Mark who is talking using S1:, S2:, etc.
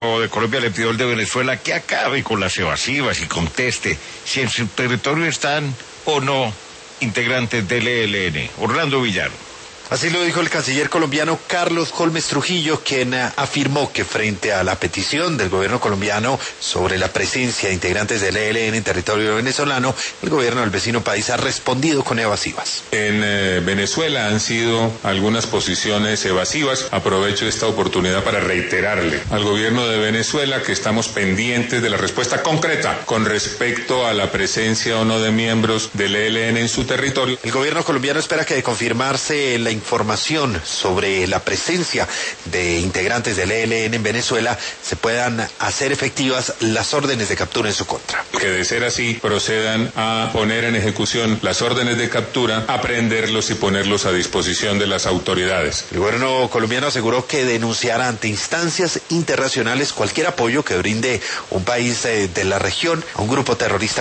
S1: de Colombia le pidió al de Venezuela que acabe con las evasivas y conteste si en su territorio están o no integrantes del ELN. Orlando Villar.
S2: Así lo dijo el canciller colombiano Carlos Holmes Trujillo, quien afirmó que frente a la petición del gobierno colombiano sobre la presencia de integrantes del ELN en territorio venezolano, el gobierno del vecino país ha respondido con evasivas.
S3: En Venezuela han sido algunas posiciones evasivas. Aprovecho esta oportunidad para reiterarle al gobierno de Venezuela que estamos pendientes de la respuesta concreta con respecto a la presencia o no de miembros del ELN en su territorio.
S2: El gobierno colombiano espera que de confirmarse la información sobre la presencia de integrantes del ELN en Venezuela se puedan hacer efectivas las órdenes de captura en su contra.
S3: Que de ser así procedan a poner en ejecución las órdenes de captura, aprehenderlos y ponerlos a disposición de las autoridades.
S2: El gobierno colombiano aseguró que denunciará ante instancias internacionales cualquier apoyo que brinde un país de la región a un grupo terrorista